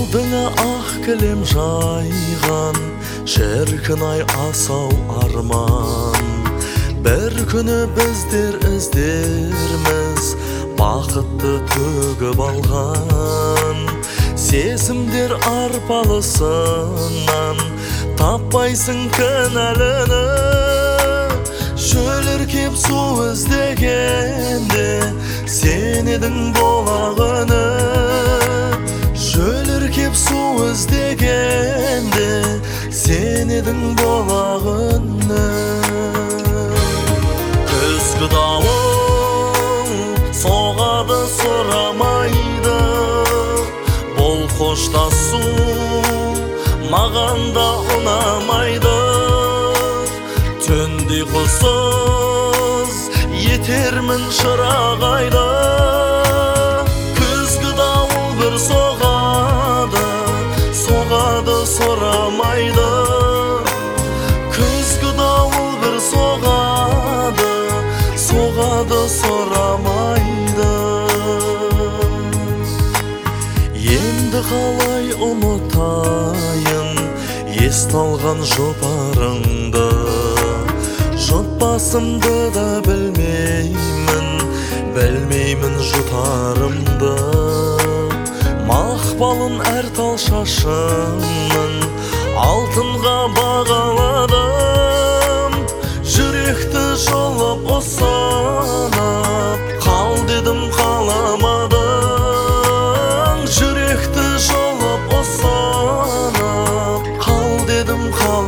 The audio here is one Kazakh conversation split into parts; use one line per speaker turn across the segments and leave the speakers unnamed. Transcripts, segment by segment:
алдыңа ақ кілем жайған, шіркін ай асау арман. Бір күні біздер іздерміз, бақытты төгіп алған. Сезімдер арпалысынан таппайсың кінәліні. Шөліркеп су іздегенде сен едің болағыны. Шөліркеп су іздегенде сен едің болағыны. Күзгі дауыл соғады сұрамайды, бұл қоштасу маған да ұнамайды. Түнде құсыз етермін шырағайды. Күзгі дауыл бір соғады, соғады сұрамайды. Күзгі дауыл бір соғады, соғады сұрамайды. Енді қалай ұмытайын есталған жұпарыңды. Жұтпасымды да білмеймін жұтарымды. Мақпалын әр тал шашымның алтынға бағаладым. Жүректі жолып ұсынып қал дедім, қаламадың. Жүректі жолып ұсынып қал дедім,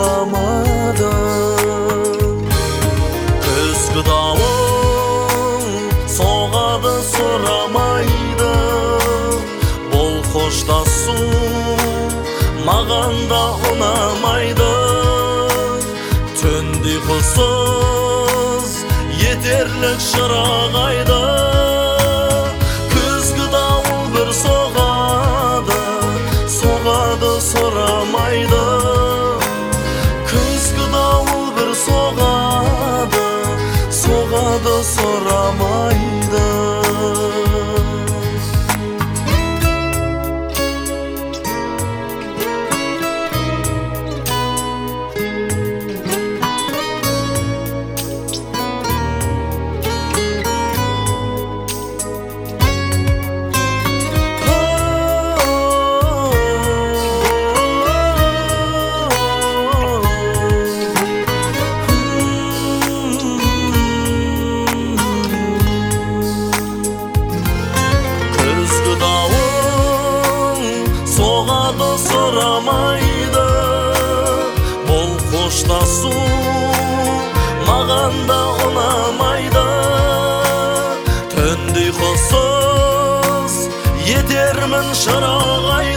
қаламадың. Күзгі дауыл соғады сұрамайды, бұл қоштасу маған да ұнамайды. Түнде құсыз етерлік шырағайды. Күзгі дауыл бір соғады, соғады сұрамайды. Күзгі дауыл бір соғады, соғады сұрамайды. Соғады сұрамайды, бұл қоштасу маған да ұнамайды. Түнде құсыз етермін шырағайды.